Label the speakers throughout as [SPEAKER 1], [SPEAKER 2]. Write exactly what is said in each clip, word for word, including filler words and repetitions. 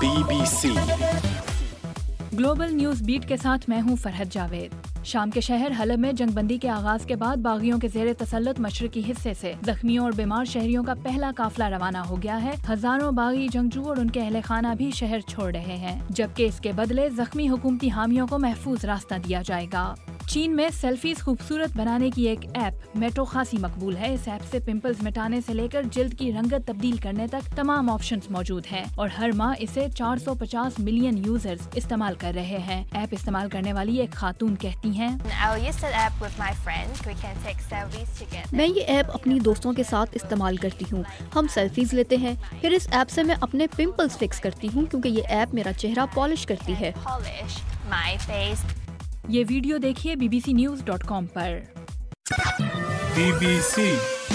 [SPEAKER 1] B B C
[SPEAKER 2] global news beat के साथ मैं हूं फरहत जावेद। शाम के शहर हलब में जंगबंदी के आगाज के बाद बागियों के जेर तसल्लुत मशरकी हिस्से से जख्मियों और बीमार शहरियों का पहला काफिला रवाना हो गया है। हजारों बागी जंगजू और उनके अहले खाना भी शहर छोड़ रहे हैं, जबकि इसके बदले जख्मी हुकूमती हामियों को महफूज रास्ता दिया जाएगा। चीन में सेल्फीज खूबसूरत बनाने की एक ऐप मेटो खासी मकबूल है। इस ऐप से पिंपल्स मिटाने से लेकर जिल्द की रंगत तब्दील करने तक तमाम ऑप्शंस मौजूद हैं और हर माह इसे चार सौ पचास मिलियन यूजर्स इस्तेमाल कर रहे हैं। ऐप इस्तेमाल करने वाली एक खातून कहती हैं,
[SPEAKER 3] मैं ये ऐप अपनी दोस्तों के साथ इस्तेमाल करती हूँ। हम सेल्फीज लेते हैं, फिर इस ऐप से मैं अपने पिंपल्स फिक्स करती हूँ क्योंकि ये ऐप मेरा चेहरा पॉलिश करती है।
[SPEAKER 2] ये वीडियो देखिए B B C news dot com पर।
[SPEAKER 1] बी बी सी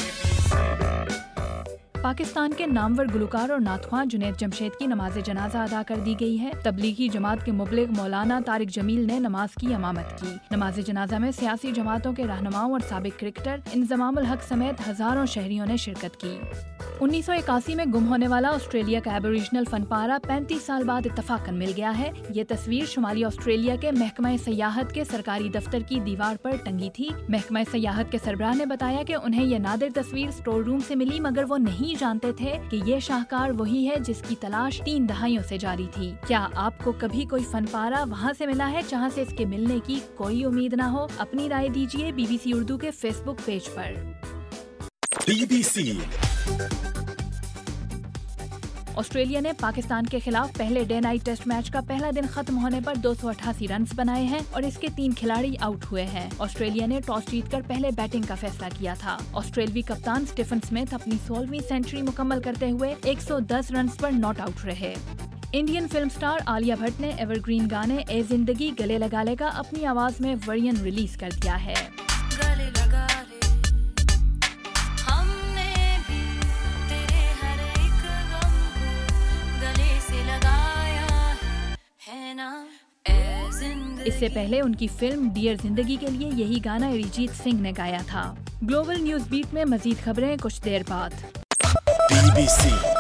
[SPEAKER 2] पाकिस्तान के नामवर गुलकार और नाथख्वां जुनैद जमशेद की नमाज जनाजा अदा कर दी गई है। तबलीगी जमात के मुबलिग मौलाना तारिक जमील ने नमाज की इमामत की। नमाज जनाजा में सियासी जमातों के रहनुमाओं और साबिक क्रिकेटर इंजमामुल हक समेत हजारों शहरियों ने शिरकत की। उन्नीस सौ इक्यासी में गुम होने वाला ऑस्ट्रेलिया का एबोरिजिनल फनपारा पैंतीस साल बाद इत्तफाकन मिल गया है। ये तस्वीर शुमाली ऑस्ट्रेलिया के महकमा सयाहत के सरकारी दफ्तर की दीवार पर टंगी थी। महकमा सयाहत के सरबराह ने बताया कि उन्हें ये नादिर तस्वीर स्टोर रूम से मिली, मगर वो नहीं जानते थे कि ये शाहकार वही है जिसकी तलाश तीन दहाइयों से जारी थी। क्या आपको कभी कोई फनपारा वहाँ से मिला है जहाँ से इसके मिलने की कोई उम्मीद न हो? अपनी राय दीजिए बी बी सी उर्दू के फेसबुक पेज पर।
[SPEAKER 1] बी बी सी
[SPEAKER 2] ऑस्ट्रेलिया ने पाकिस्तान के खिलाफ पहले डे नाइट टेस्ट मैच का पहला दिन खत्म होने पर दो सौ अठासी रन बनाए हैं और इसके तीन खिलाड़ी आउट हुए हैं। ऑस्ट्रेलिया ने टॉस जीतकर पहले बैटिंग का फैसला किया था। ऑस्ट्रेलवी कप्तान स्टीफन स्मिथ अपनी सोलहवीं सेंचुरी मुकम्मल करते हुए एक सौ दस रन पर नॉट आउट रहे। Indian film star Alia Bhatt ने एवरग्रीन गाने ए जिंदगी गले लगा ले का अपनी आवाज में वर्जन रिलीज कर दिया है। इससे पहले उनकी फिल्म डियर जिंदगी के लिए यही गाना अरिजीत सिंह ने गाया था। ग्लोबल न्यूज बीट में मजीद खबरें कुछ देर बाद।
[SPEAKER 1] बी बी सी